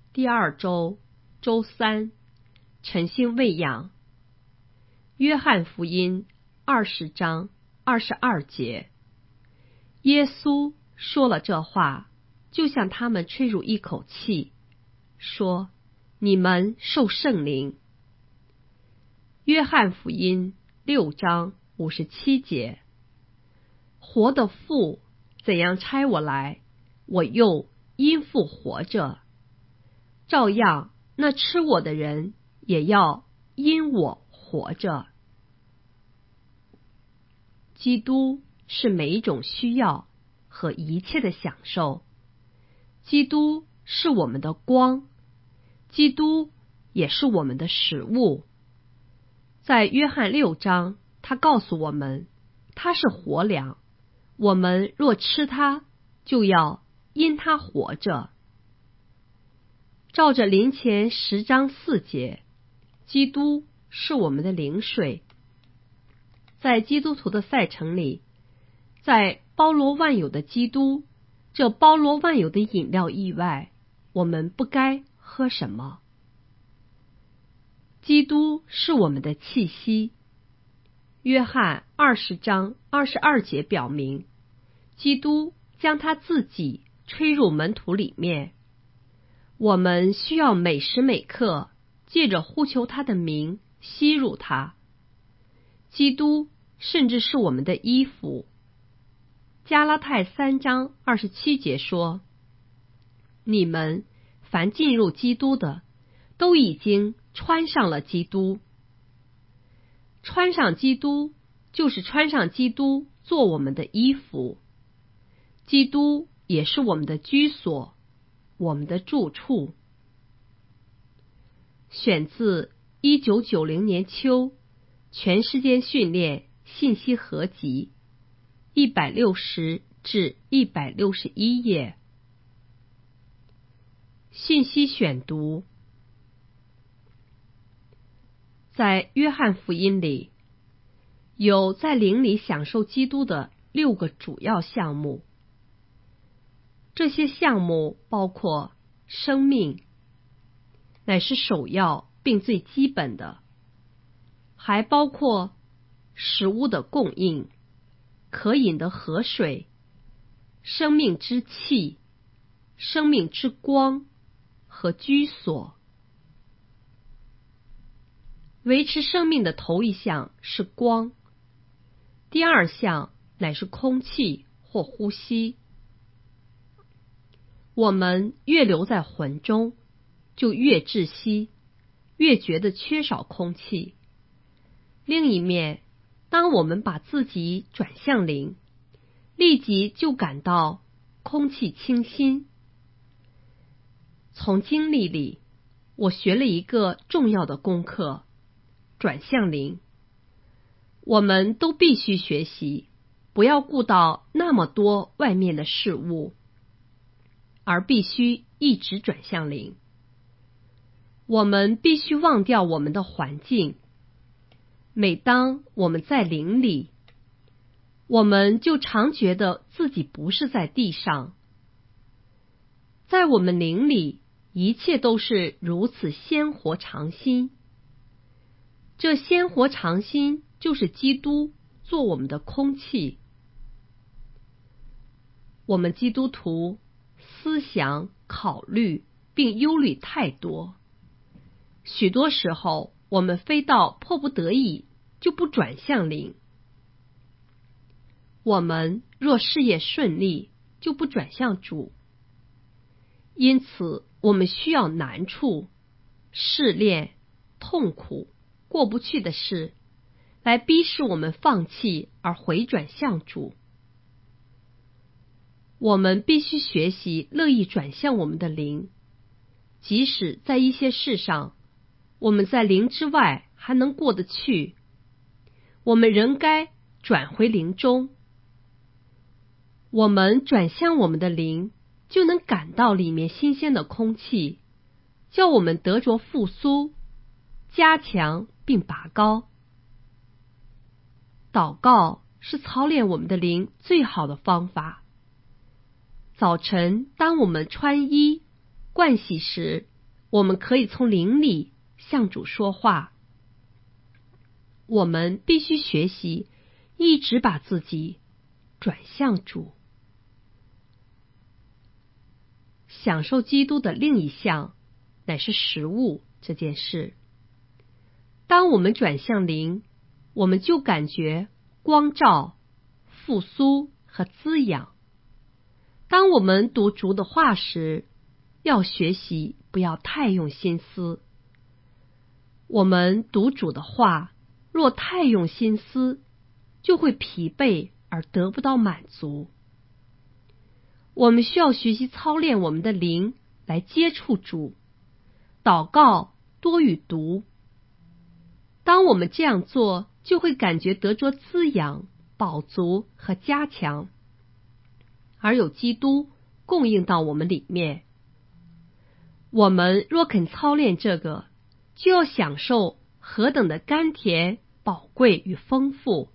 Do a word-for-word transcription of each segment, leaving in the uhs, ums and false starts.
第二周周三，晨星喂养。约翰福音二十章二十二节，耶稣说了这话，就向他们吹入一口气，说：你们受圣灵。约翰福音六章五十七节，活的父怎样差我来，我又因父活着，照样那吃我的人也要因我活着。基督是每一种需要和一切的享受，基督是我们的光，基督也是我们的食物。在约翰六章，他告诉我们，他是活粮，我们若吃它，就要因它活着。照着林前十章四节，基督是我们的灵水。在基督徒的赛程里，在包罗万有的基督，这包罗万有的饮料以外，我们不该喝什么？基督是我们的气息。约翰二十章二十二节表明，基督将他自己吹入门徒里面，我们需要每时每刻借着呼求他的名吸入他。基督甚至是我们的衣服。加拉太三章二十七节说，你们凡进入基督的，都已经穿上了基督。穿上基督就是穿上基督做我们的衣服。基督也是我们的居所，我们的住处。选自一九九零年秋全世界训练信息合集一百六十至一百六十一页。信息选读。在约翰福音里，有在灵里享受基督的六个主要项目。这些项目包括生命，乃是首要并最基本的，还包括食物的供应，可饮的河水，生命之气，生命之光和居所。维持生命的头一项是光，第二项乃是空气或呼吸。我们越留在魂中，就越窒息，越觉得缺少空气。另一面，当我们把自己转向灵，立即就感到空气清新。从经历里，我学了一个重要的功课，转向灵。我们都必须学习，不要顾到那么多外面的事物，而必须一直转向灵。我们必须忘掉我们的环境。每当我们在灵里，我们就常觉得自己不是在地上。在我们灵里，一切都是如此鲜活常新。这鲜活常新就是基督做我们的空气。我们基督徒思想、考虑并忧虑太多，许多时候我们非到迫不得已就不转向灵。我们若事业顺利，就不转向主。因此我们需要难处、试炼、痛苦、过不去的事，来逼使我们放弃而回转向主。我们必须学习乐意转向我们的灵，即使在一些事上，我们在灵之外还能过得去，我们仍该转回灵中。我们转向我们的灵，就能感到里面新鲜的空气，叫我们得着复苏，加强并拔高。祷告是操练我们的灵最好的方法。早晨当我们穿衣、盥洗时， 我们可以从灵里向主说话。我们必须学习一直把自己转向主。享受基督的另一项乃是食物这件事。当我们转向灵，我们就感觉光照、复苏和滋养。当我们读主的话时，要学习不要太用心思。我们读主的话，若太用心思，就会疲惫而得不到满足。我们需要学习操练我们的灵来接触主，祷告多与读。当我们这样做，就会感觉得着滋养、饱足和加强，而有基督供应到我们里面。我们若肯操练这个，就要享受何等的甘甜、宝贵与丰富，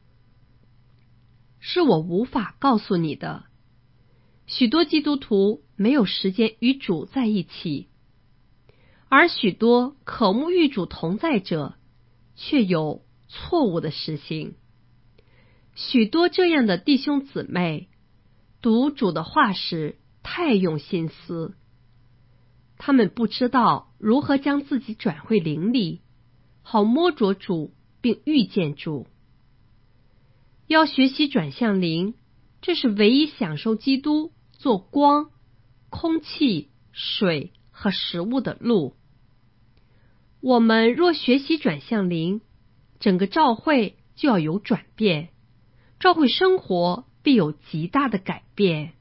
是我无法告诉你的。许多基督徒没有时间与主在一起，而许多渴慕与主同在者却有错误的实行。许多这样的弟兄姊妹读主的话时太用心思，他们不知道如何将自己转回灵里，好摸着主并遇见主。要学习转向灵，这是唯一享受基督做光、空气、水和食物的路。我们若学习转向灵，整个教会就要有转变，教会生活必有极大的改变。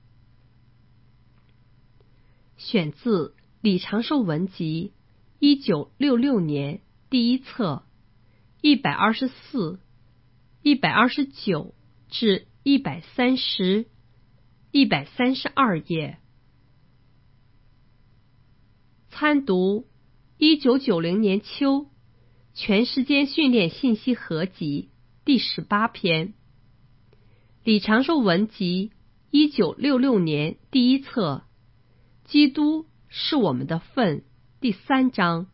选自李长寿文集，一九六六年第一册，一百二十四、一百二十九至一百三十、一百三十二页。参读一九九零年秋全时间训练信息合集第十八篇，李长寿文集一九六六年第一册，基督是我们的份第三章。